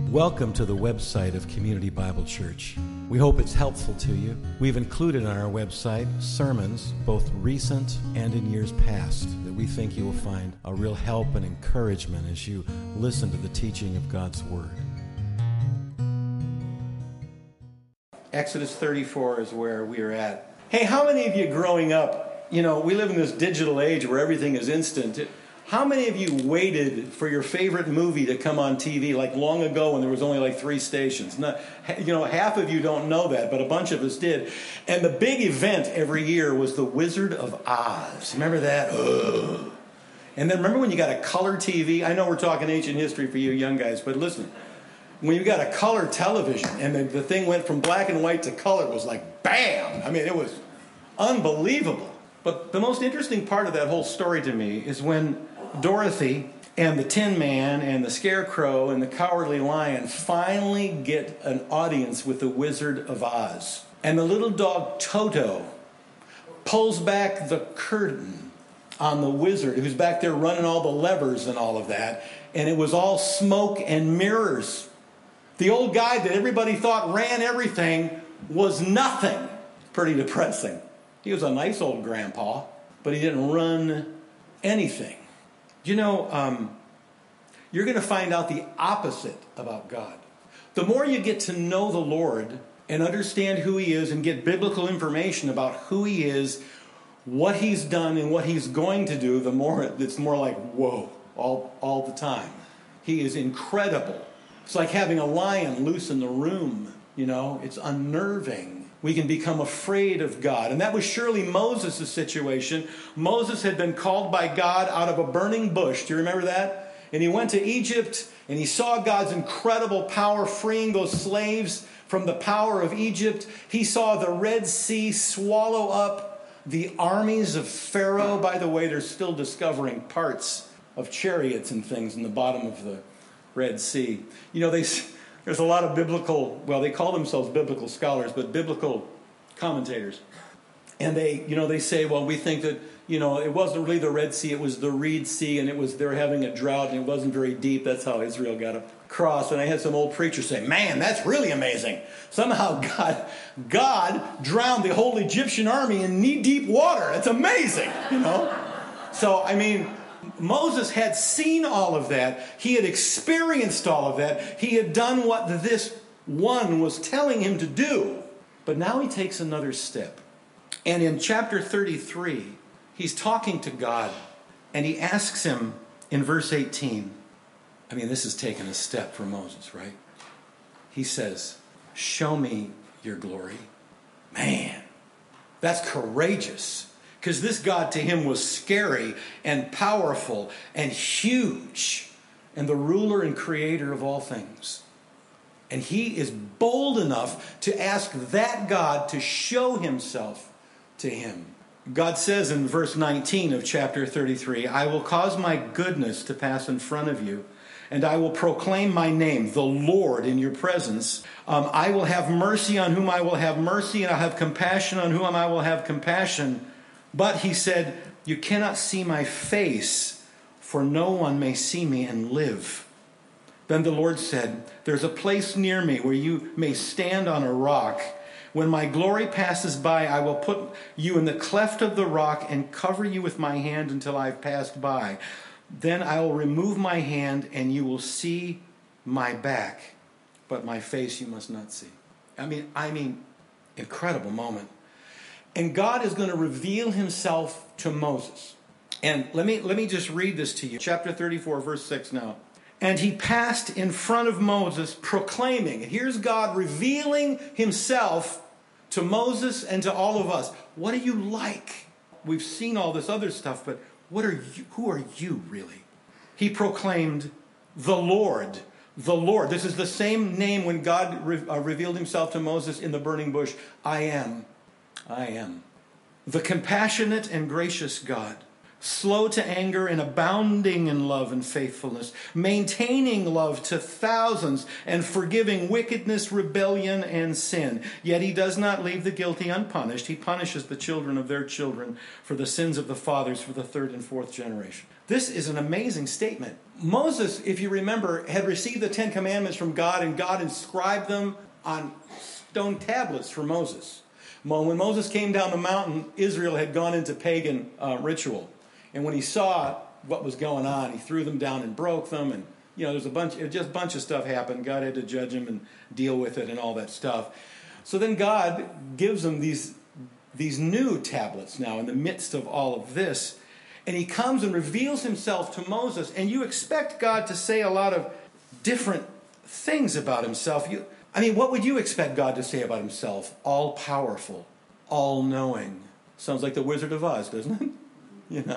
Welcome to the website of Community Bible Church. We hope it's helpful to you. We've included on our website sermons, both recent and in years past, that we think you will find a real help and encouragement as you listen to the teaching of God's Word. Exodus 34 is where we are at. Hey, how many of you growing up, we live in this digital age where everything is instant. How many of you waited for your favorite movie to come on TV like long ago when there was only like 3 stations? Half of you don't know that, but a bunch of us did. And the big event every year was The Wizard of Oz. Remember that? Ugh. And then remember when you got a color TV? I know we're talking ancient history for you young guys, but listen. When you got a color television and the thing went from black and white to color, it was like bam! I mean, it was unbelievable. But the most interesting part of that whole story to me is when Dorothy and the Tin Man and the Scarecrow and the Cowardly Lion finally get an audience with the Wizard of Oz. And the little dog Toto pulls back the curtain on the wizard who's back there running all the levers and all of that. And it was all smoke and mirrors. The old guy that everybody thought ran everything was nothing. Pretty depressing. He was a nice old grandpa, but he didn't run anything. You're going to find out the opposite about God. The more you get to know the Lord and understand who He is and get biblical information about who He is, what He's done and what He's going to do, the more it's more like, whoa, all the time. He is incredible. It's like having a lion loose in the room. It's unnerving. We can become afraid of God. And that was surely Moses' situation. Moses had been called by God out of a burning bush. Do you remember that? And he went to Egypt and he saw God's incredible power freeing those slaves from the power of Egypt. He saw the Red Sea swallow up the armies of Pharaoh. By the way, they're still discovering parts of chariots and things in the bottom of the Red Sea. There's a lot of they call themselves biblical scholars, but biblical commentators. And they say, well, we think that, it wasn't really the Red Sea, it was the Reed Sea, and they were having a drought, and it wasn't very deep. That's how Israel got across. And I had some old preacher say, man, that's really amazing. Somehow God drowned the whole Egyptian army in knee-deep water. That's amazing, So, Moses had seen all of that. He had experienced all of that. He had done what this one was telling him to do. But now he takes another step. And in chapter 33, he's talking to God. And he asks him in verse 18. This is taking a step for Moses, right? He says, show me your glory. Man, that's courageous. Because this God to him was scary and powerful and huge and the ruler and creator of all things. And he is bold enough to ask that God to show himself to him. God says in verse 19 of chapter 33, I will cause my goodness to pass in front of you, and I will proclaim my name, the Lord, in your presence. I will have mercy on whom I will have mercy, and I'll have compassion on whom I will have compassion. But he said, you cannot see my face, for no one may see me and live. Then the Lord said, there's a place near me where you may stand on a rock. When my glory passes by, I will put you in the cleft of the rock and cover you with my hand until I've passed by. Then I will remove my hand and you will see my back, but my face you must not see. Incredible moment. And God is going to reveal himself to Moses. And let me just read this to you. Chapter 34, verse 6 now. And he passed in front of Moses, proclaiming. Here's God revealing himself to Moses and to all of us. What are you like? We've seen all this other stuff, but who are you really? He proclaimed, the Lord. The Lord. This is the same name when God revealed himself to Moses in the burning bush. I am. The compassionate and gracious God, slow to anger and abounding in love and faithfulness, maintaining love to thousands and forgiving wickedness, rebellion, and sin. Yet he does not leave the guilty unpunished. He punishes the children of their children for the sins of the fathers for the 3rd and 4th generation. This is an amazing statement. Moses, if you remember, had received the 10 Commandments from God, and God inscribed them on stone tablets for Moses. When Moses came down the mountain, Israel had gone into pagan ritual. And when he saw what was going on, he threw them down and broke them. And, there's a bunch of stuff happened. God had to judge him and deal with it and all that stuff. So then God gives them these new tablets now in the midst of all of this. And he comes and reveals himself to Moses. And you expect God to say a lot of different things about himself. What would you expect God to say about himself? All-powerful, all-knowing. Sounds like the Wizard of Oz, doesn't it?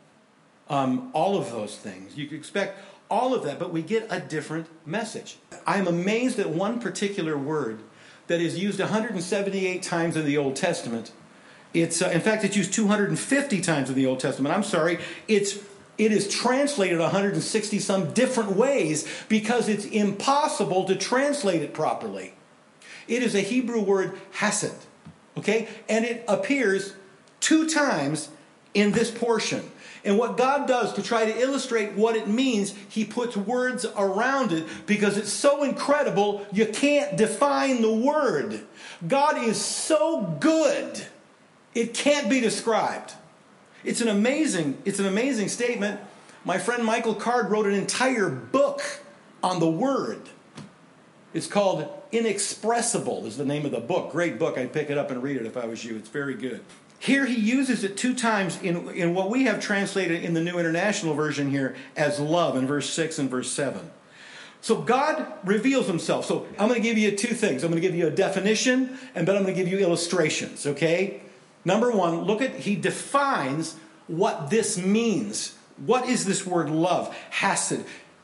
All of those things. You could expect all of that, but we get a different message. I'm amazed at one particular word that is used 178 times in the Old Testament. It's in fact, it's used 250 times in the Old Testament. I'm sorry. It is translated 160 some different ways because it's impossible to translate it properly. It is a Hebrew word, hesed. Okay? And it appears 2 times in this portion. And what God does to try to illustrate what it means, he puts words around it because it's so incredible you can't define the word. God is so good, it can't be described. It's an amazing statement. My friend Michael Card wrote an entire book on the word. It's called Inexpressible is the name of the book. Great book. I'd pick it up and read it if I was you. It's very good. Here he uses it 2 times in what we have translated in the New International Version here as love in verse 6 and verse 7. So God reveals himself. So I'm going to give you 2 things. I'm going to give you a definition, and then I'm going to give you illustrations, okay? Number 1, he defines what this means. What is this word love? Hesed.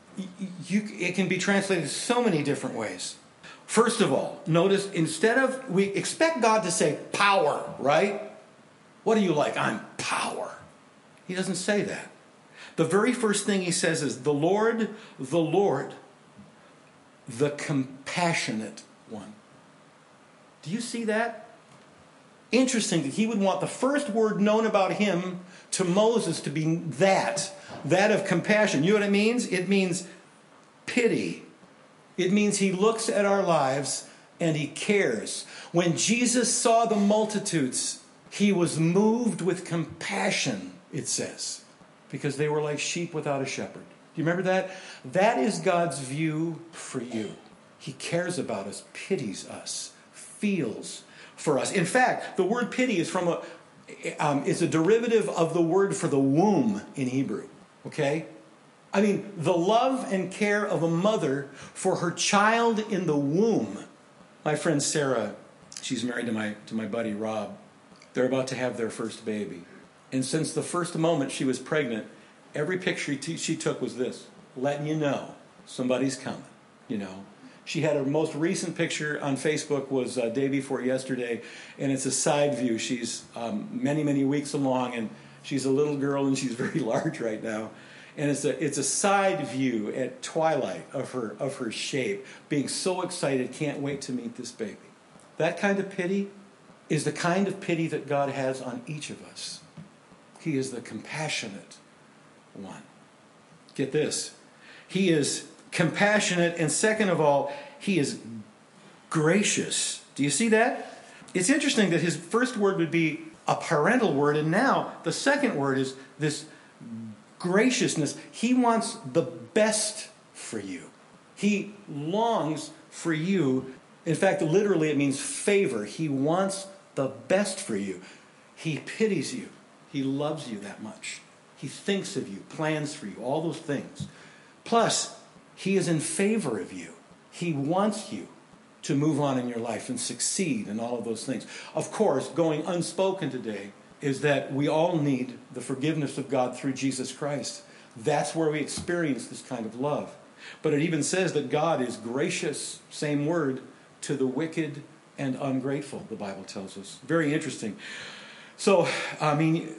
It can be translated so many different ways. First of all, notice we expect God to say power, right? What are you like? I'm power. He doesn't say that. The very first thing he says is the Lord, the compassionate one. Do you see that? Interesting that he would want the first word known about him to Moses to be that of compassion. You know what it means? It means pity. It means he looks at our lives and he cares. When Jesus saw the multitudes, he was moved with compassion, it says, because they were like sheep without a shepherd. Do you remember that? That is God's view for you. He cares about us, pities us, feels for us. In fact, the word pity is is a derivative of the word for the womb in Hebrew. Okay? The love and care of a mother for her child in the womb. My friend Sarah, she's married to my buddy Rob. They're about to have their first baby. And since the first moment she was pregnant, every picture she took was this, letting you know somebody's coming, She had her most recent picture on Facebook was day before yesterday, and it's a side view. She's many, many weeks along, and she's a little girl, and she's very large right now. And it's a side view at twilight of her shape, being so excited, can't wait to meet this baby. That kind of pity is the kind of pity that God has on each of us. He is the compassionate one. Get this. He is compassionate, and second of all, he is gracious. Do you see that? It's interesting that his first word would be a parental word, and now the second word is this graciousness. He wants the best for you. He longs for you. In fact, literally it means favor. He wants the best for you. He pities you. He loves you that much. He thinks of you, plans for you, all those things. Plus, he is in favor of you. He wants you to move on in your life and succeed in all of those things. Of course, going unspoken today is that we all need the forgiveness of God through Jesus Christ. That's where we experience this kind of love. But it even says that God is gracious, same word, to the wicked and ungrateful, the Bible tells us. Very interesting. So, have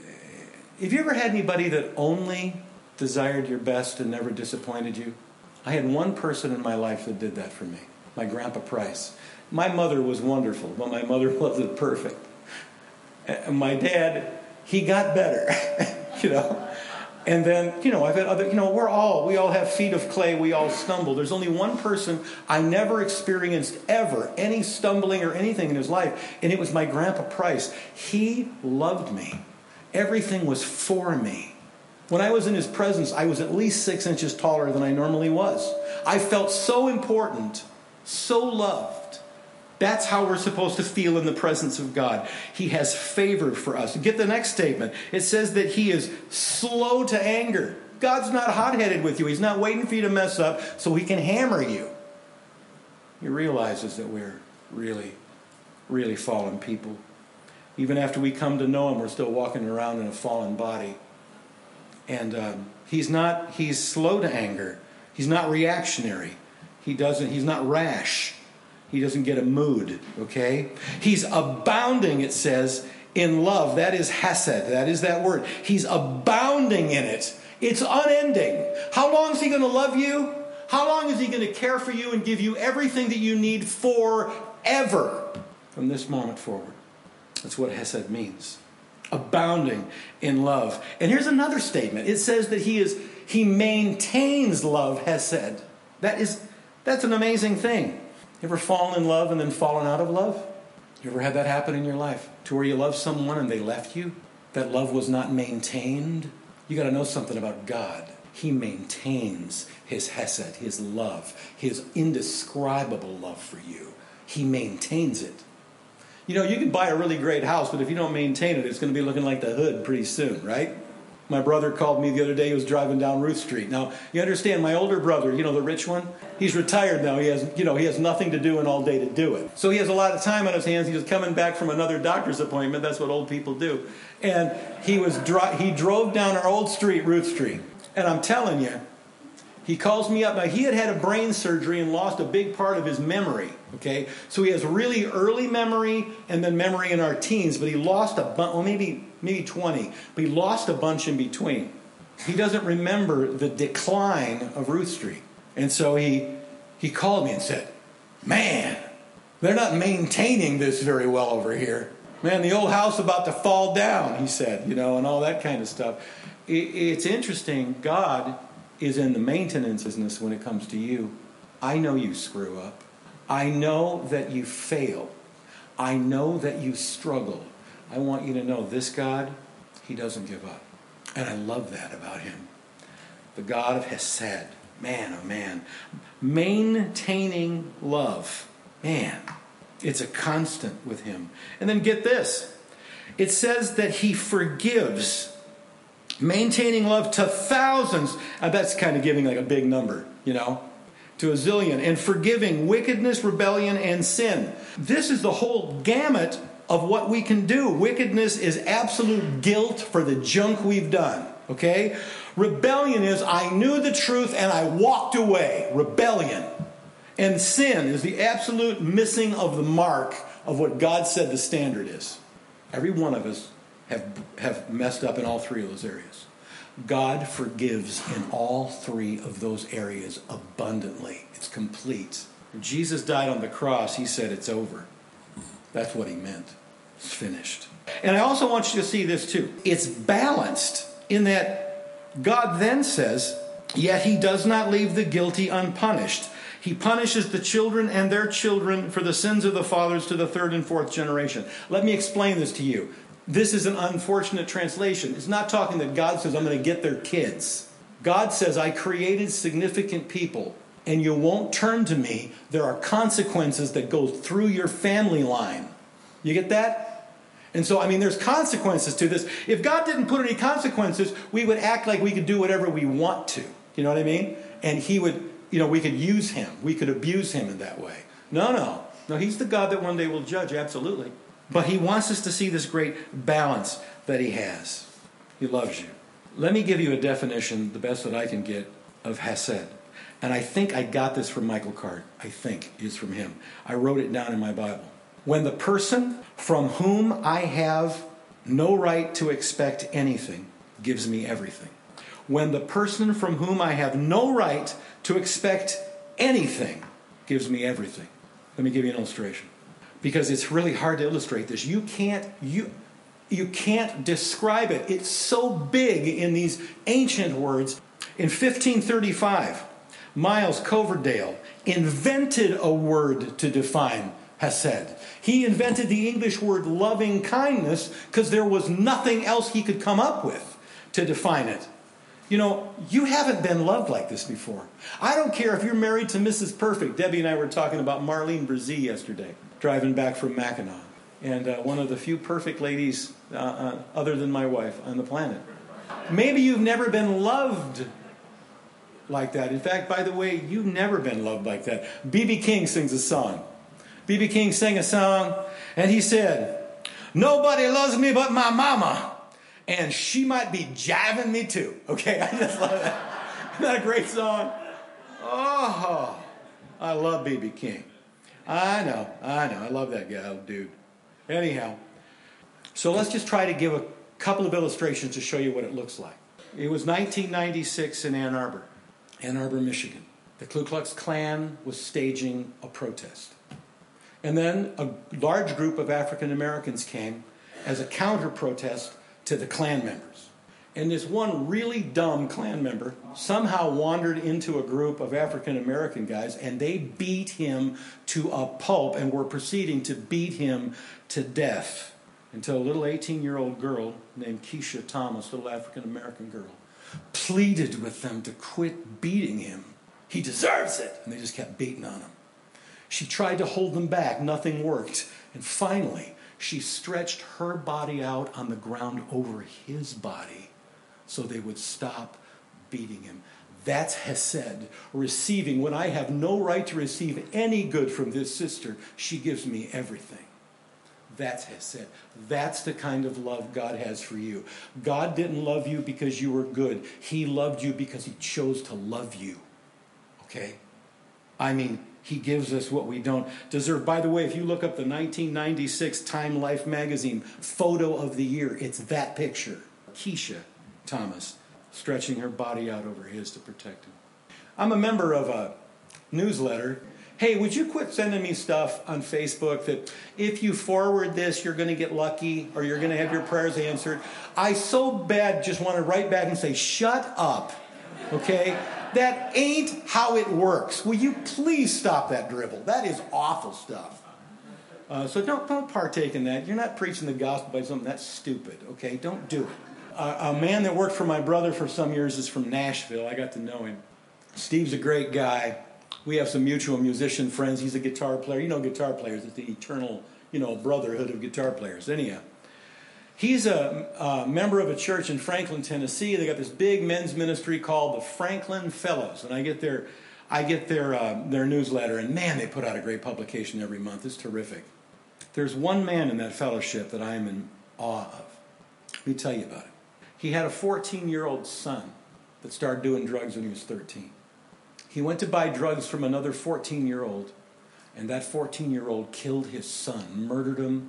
you ever had anybody that only desired your best and never disappointed you? I had one person in my life that did that for me, my Grandpa Price. My mother was wonderful, but my mother wasn't perfect. And my dad, he got better, And then, I've had other, we all have feet of clay, we all stumble. There's only one person I never experienced ever any stumbling or anything in his life, and it was my Grandpa Price. He loved me. Everything was for me. When I was in his presence, I was at least 6 inches taller than I normally was. I felt so important, so loved. That's how we're supposed to feel in the presence of God. He has favor for us. Get the next statement. It says that he is slow to anger. God's not hot-headed with you. He's not waiting for you to mess up so he can hammer you. He realizes that we're really, really fallen people. Even after we come to know him, we're still walking around in a fallen body. And he's slow to anger. He's not reactionary. He's not rash. He doesn't get a mood, okay? He's abounding, it says, in love. That is hesed. That is that word. He's abounding in it. It's unending. How long is he going to love you? How long is he going to care for you and give you everything that you need forever from this moment forward? That's what hesed means. Abounding in love. And here's another statement. It says that he maintains love, hesed. That's an amazing thing. You ever fallen in love and then fallen out of love? You ever had that happen in your life? To where you love someone and they left you? That love was not maintained? You got to know something about God. He maintains his hesed, his love, his indescribable love for you. He maintains it. You can buy a really great house, but if you don't maintain it, it's going to be looking like the hood pretty soon, right? My brother called me the other day. He was driving down Ruth Street. Now, you understand, my older brother, the rich one, he's retired now. He has nothing to do and all day to do it. So he has a lot of time on his hands. He was coming back from another doctor's appointment. That's what old people do. And he drove down our old street, Ruth Street. And I'm telling you, he calls me up. Now, he had a brain surgery and lost a big part of his memory, okay? So he has really early memory and then memory in our teens, but he lost a bunch, well, maybe 20, but he lost a bunch in between. He doesn't remember the decline of Ruth Street. And so he called me and said, man, they're not maintaining this very well over here. Man, the old house about to fall down, he said, and all that kind of stuff. It's interesting. God is in the maintenance business when it comes to you. I know you screw up. I know that you fail. I know that you struggle. I want you to know this God, he doesn't give up. And I love that about him. The God of Hesed. Man, oh man. Maintaining love. Man, it's a constant with him. And then get this. It says that he forgives. Maintaining love to thousands. That's kind of giving like a big number, to a zillion. And forgiving wickedness, rebellion, and sin. This is the whole gamut of what we can do. Wickedness is absolute guilt for the junk we've done. Okay? Rebellion is I knew the truth and I walked away. Rebellion. And sin is the absolute missing of the mark of what God said the standard is. Every one of us have messed up in all three of those areas. God forgives in all three of those areas abundantly. It's complete. When Jesus died on the cross, he said it's over. That's what he meant. It's finished. And I also want you to see this too. It's balanced in that God then says, yet he does not leave the guilty unpunished. He punishes the children and their children for the sins of the fathers to the third and fourth generation. Let me explain this to you. This is an unfortunate translation. It's not talking that God says, I'm going to get their kids. God says, I created significant people, and you won't turn to me. There are consequences that go through your family line. You get that? And so, there's consequences to this. If God didn't put any consequences, we would act like we could do whatever we want to. You know what I mean? And he would, we could use him. We could abuse him in that way. No, he's the God that one day will judge, absolutely. But he wants us to see this great balance that he has. He loves you. Let me give you a definition, the best that I can get, of Hesed. And I think I got this from Michael Cart. I think it's from him. I wrote it down in my Bible. When the person from whom I have no right to expect anything gives me everything. When the person from whom I have no right to expect anything gives me everything. Let me give you an illustration. Because it's really hard to illustrate this. You can't describe it. It's so big in these ancient words. In 1535, Miles Coverdale invented a word to define hesed. He invented the English word loving kindness because there was nothing else he could come up with to define it. You know, you haven't been loved like this before. I don't care if you're married to Mrs. Perfect. Debbie and I were talking about Marlene Brzee yesterday, driving back from Mackinac. And one of the few perfect ladies, other than my wife, on the planet. Maybe you've never been loved like that. In fact, by the way, you've never been loved like that. B.B. King sings a song. B.B. King sang a song, and he said, "Nobody loves me but my mama, and she might be jiving me too." Okay, I just love that. Isn't that a great song? Oh, I love B.B. King. I know. I love that guy, dude. Anyhow, so let's just try to give a couple of illustrations to show you what it looks like. It was 1996 in Ann Arbor, Michigan. The Ku Klux Klan was staging a protest. And then a large group of African Americans came as a counter-protest to the Klan members. And this one really dumb Klan member somehow wandered into a group of African American guys, and they beat him to a pulp and were proceeding to beat him to death until a little 18-year-old girl named Keisha Thomas, a little African American girl, pleaded with them to quit beating him. He deserves it. And they just kept beating on him. She tried to hold them back. Nothing worked. And finally, she stretched her body out on the ground over his body so they would stop beating him. That's Hesed, receiving when I have no right to receive any good from this sister. She gives me everything. That's Hesed. That's the kind of love God has for you. God didn't love you because you were good. He loved you because he chose to love you. Okay? I mean, he gives us what we don't deserve. By the way, if you look up the 1996 Time Life magazine photo of the year, it's that picture. Keisha Thomas stretching her body out over his to protect him. I'm a member of a newsletter. Hey, would you quit sending me stuff on Facebook that if you forward this, you're going to get lucky or you're going to have your prayers answered? I so bad just want to write back and say, shut up, okay? That ain't how it works. Will you please stop that dribble? That is awful stuff. So don't partake in that. You're not preaching the gospel by something that's stupid, okay? Don't do it. A man that worked for my brother for some years is from Nashville. I got to know him. Steve's a great guy. We have some mutual musician friends. He's a guitar player. You know guitar players. It's the eternal, brotherhood of guitar players. Anyhow, he's a member of a church in Franklin, Tennessee. They got this big men's ministry called the Franklin Fellows. And I get their newsletter. And man, they put out a great publication every month. It's terrific. There's one man in that fellowship that I am in awe of. Let me tell you about it. He had a 14-year-old son that started doing drugs when he was 13. He went to buy drugs from another 14-year-old, and that 14-year-old killed his son, murdered him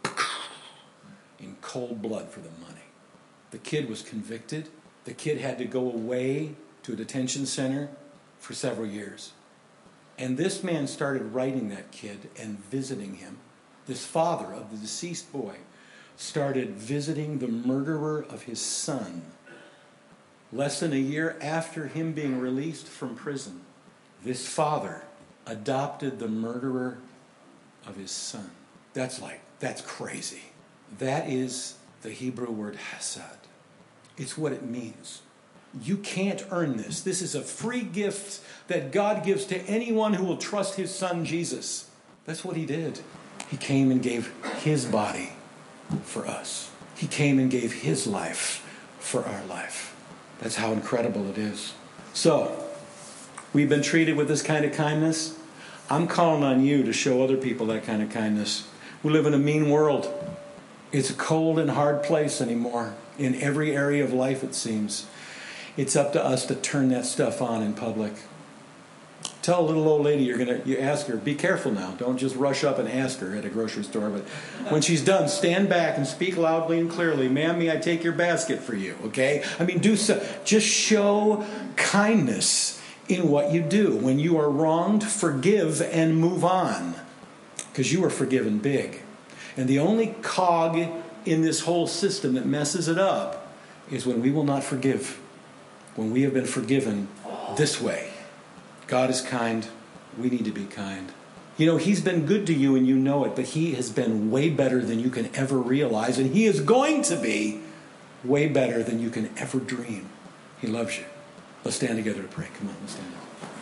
in cold blood for the money. The kid was convicted. The kid had to go away to a detention center for several years. And this man started writing that kid and visiting him. This father of the deceased boy started visiting the murderer of his son. Less than a year after him being released from prison, this father adopted the murderer of his son. That's crazy. That is the Hebrew word hesed. It's what it means. You can't earn this. This is a free gift that God gives to anyone who will trust his son Jesus. That's what he did. He came and gave his body for us. He came and gave his life for our life. That's how incredible it is. So, we've been treated with this kind of kindness. I'm calling on you to show other people that kind of kindness. We live in a mean world. It's a cold and hard place anymore. In every area of life, it seems. It's up to us to turn that stuff on in public. Tell a little old lady you ask her, be careful now. Don't just rush up and ask her at a grocery store. But when she's done, stand back and speak loudly and clearly. Ma'am, may I take your basket for you? Okay? I mean, just show kindness in what you do. When you are wronged, forgive and move on. Because you are forgiven big. And the only cog in this whole system that messes it up is when we will not forgive, when we have been forgiven this way. God is kind. We need to be kind. You know, he's been good to you and you know it, but he has been way better than you can ever realize, and he is going to be way better than you can ever dream. He loves you. Let's stand together to pray. Come on, let's stand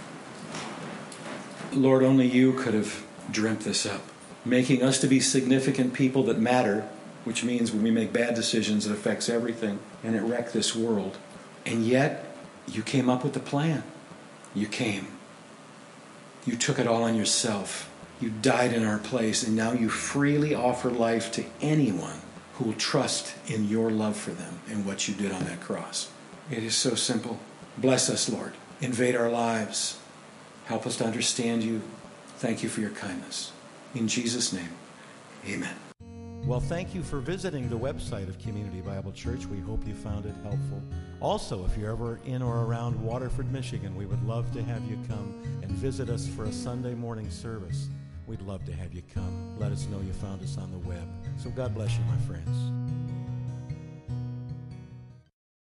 up. Lord, only you could have dreamt this up, making us to be significant people that matter, which means when we make bad decisions, it affects everything, and it wrecked this world. And yet, you came up with the plan. You came. You took it all on yourself. You died in our place, and now you freely offer life to anyone who will trust in your love for them and what you did on that cross. It is so simple. Bless us, Lord. Invade our lives. Help us to understand you. Thank you for your kindness. In Jesus' name, amen. Well, thank you for visiting the website of Community Bible Church. We hope you found it helpful. Also, if you're ever in or around Waterford, Michigan, we would love to have you come and visit us for a Sunday morning service. We'd love to have you come. Let us know you found us on the web. So God bless you, my friends.